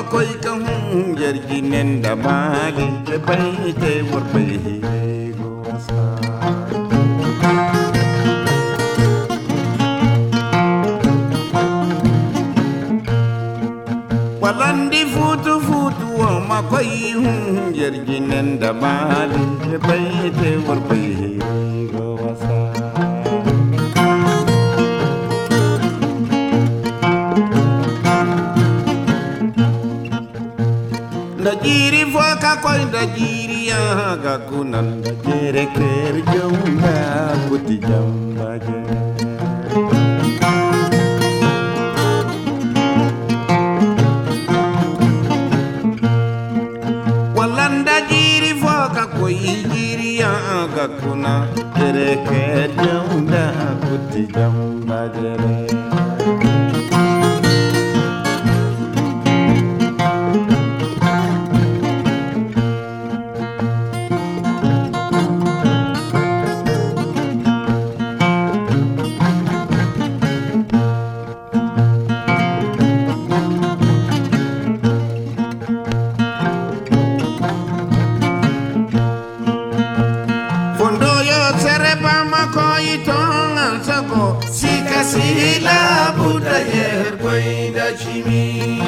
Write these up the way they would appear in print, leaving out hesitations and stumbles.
koy ka yargi nenda mali te bay te worbe gosa walandi futu futu ma koy yargi nenda mali te bay te worbe gosa da jiri foka koy da jiri ya ga kunan da jere ker jomba puti jamba je walanda jiri foka koy jiri ya ga kunan jere ker jomba puti jamba jere Sika sila Buddha yer koida chimi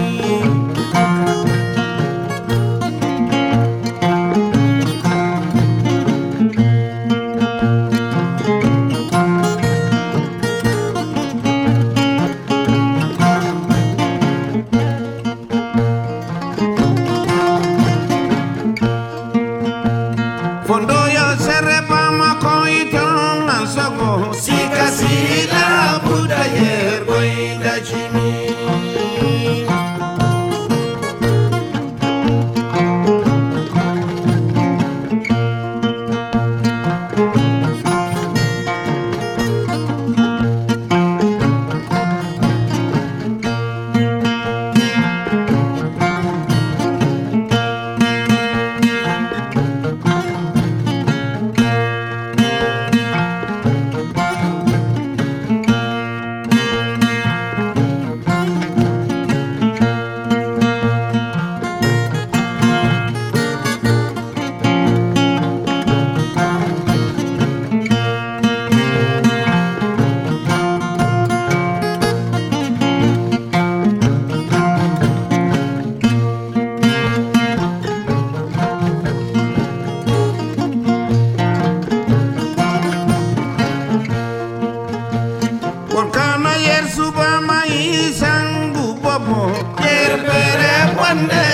Fondo yo serepa makoito ansago Sika sila Buddha yer koida chimi Suba mai sangu bobo yer pere wande